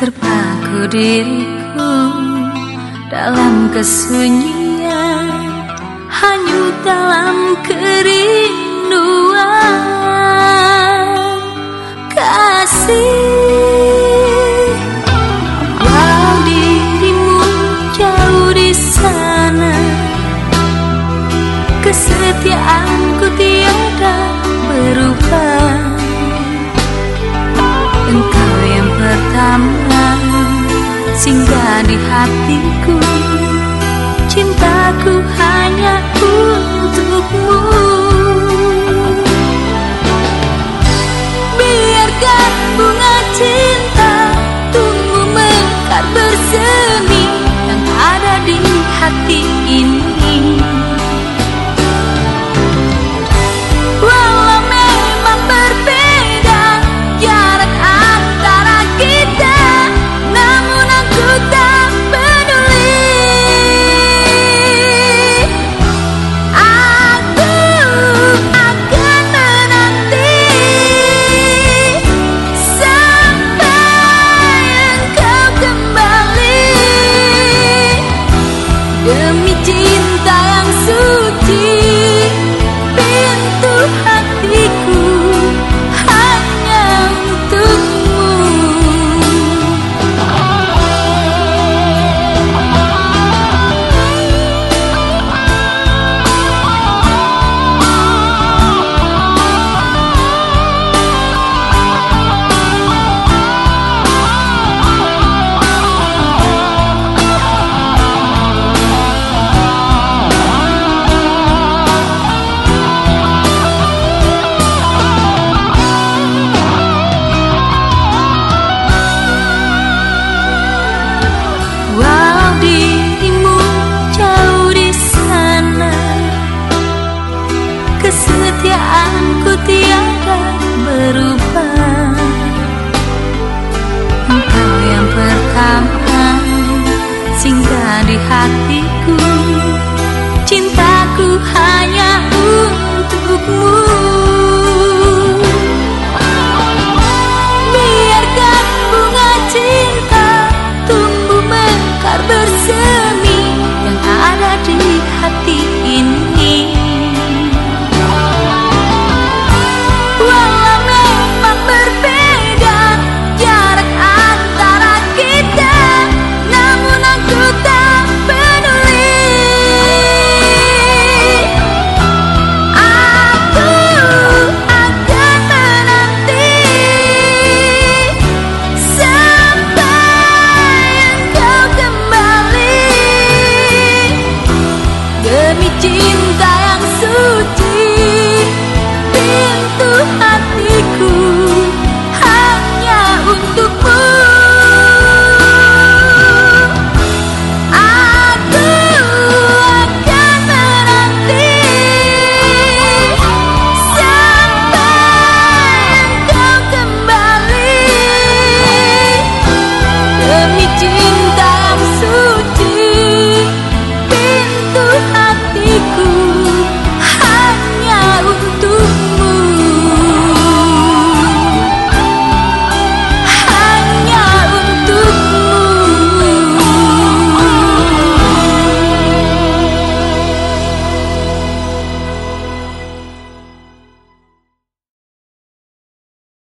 Terpaku diriku dalam kesunyian, hanyut dalam kerinduan kasih. Walau dirimu jauh di sana, kesetiaanku tiada berubah. Engkau yang pertama singgah di hatiku, cintaku hanya untukmu. Biarkan bunga cinta tumbuh mekar bersemi yang ada di hati ini. Walau memang berbeda jarak antara kita, namun aku tak peduli. Aku akan menanti sampai engkau kembali, demi cinta yang suci. Pintu hatiku hanya untukmu. Walau dirimu jauh di sana, kesetiaanku tiada berubah. Engkau yang pertama singgah di hatiku, cintaku hanya untukmu. Biarkan bunga cinta tumbuh mekar bersemi yang ada di hati ini. Walau memang berbeda jarak antara kita, namun aku tak peduli. Aku akan menanti sampai engkau kembali, demi cinta